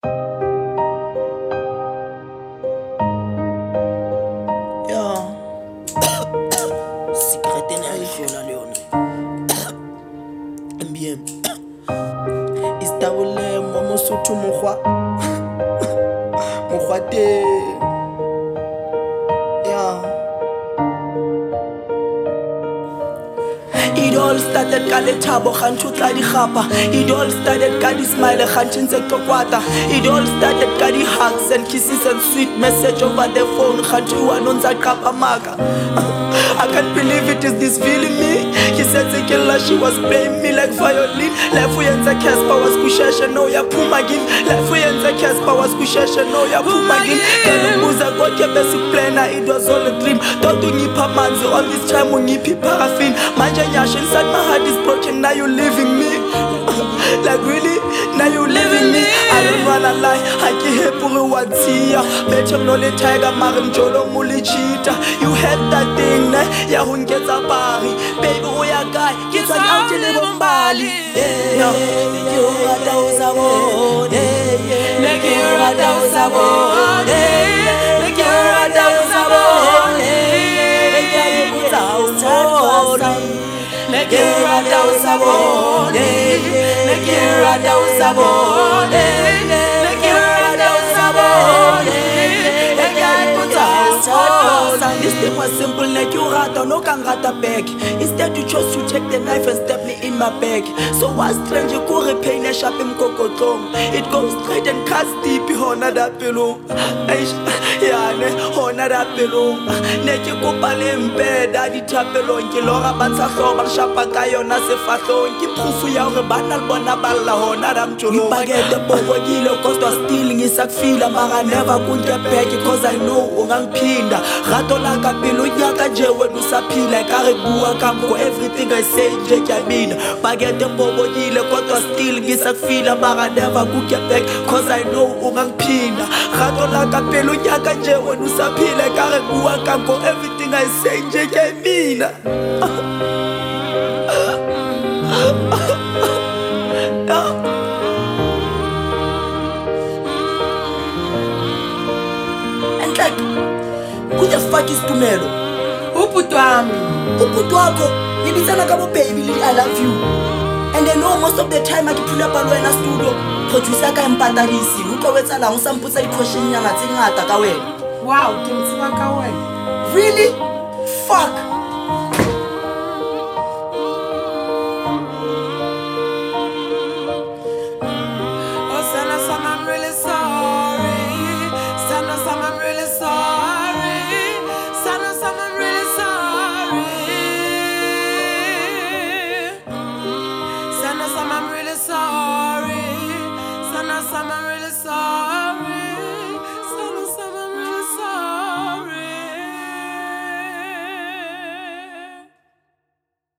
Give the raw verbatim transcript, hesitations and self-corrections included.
Cigarette na iPhone leona. M B M. Istabule mo Mosotho mokgwa. Mokgwa te. Yeah. It all started ka lethabo gantho tla di gapa. It all started ka di smile gantho ntse ke kwata. It all started ka di hugs and kisses and sweet message over the phone gantho wa nonza qapa maka. I can't believe it is this feeling me. He said Zekela, she was playing me like violin. Life we enter Casper was kushasha no ya puma gin. Life we enter Casper was kushasha no ya puma gin. Kalubuza got your basic planner, it was all a dream. Don't do nipa manzi all this time when nipi paraffin. Manja nyash inside my heart is broken, now you leaving me. Like really? Now you leaving me. I don't wanna lie, I can't help you what see ya. Better no le tiger marim jolo muli cheetah. You had that thing, ne? Ya hun gets a party. Baby, oh ya guy, get on out to live on Bali. Yeah, you are thousand more. Yeah, make you a thousand more. Yeah, make you a thousand more. Yeah, make you a thousand more. Make you a thousand more. Yeah, make you a thousand more. Yeah, make you a thousand more. Yeah, make you a thousand more. This thing was simple, like you rata, no can rata back. Instead you chose to take the knife and stab me in my back. So what's strange, you go repain a sharp in cocoton. It goes straight and cuts deep, honor that pillow. Yeah, honor that pillow. Net you go palim bed, daddy tapelo, and Kilora Bansaso, and Shapakayo, Nasefato, and Kipufu Yarebana Bonabala, honor them to you. I get the Bogilo, cost of stealing is a feel, I never could get back because I know Ungang Pinda. Ratola Capillo, Yaka Jewe, Nusapila, Caribua, Campo, everything I say, Jake, I mean. Baget the Bogilo, cost of stealing is a feel, I never could get back because I know Ungang Pinda. Ratola Capillo, Yaka Jewe, Nusapila, Caribua, Campo, everything I say, Jake, I mean. And like, who the fuck is Tumelo? Uputwami. Uputwako, nibizana kabo baby, I love you. And I know most of the time I pull up alone in a studio. Producer ka empatarisi, utlowetsa la usamputsa di question nyana tse ngata ka wena. Wow, ke mtsiba ka wena. Really? Fuck. I'm really sorry.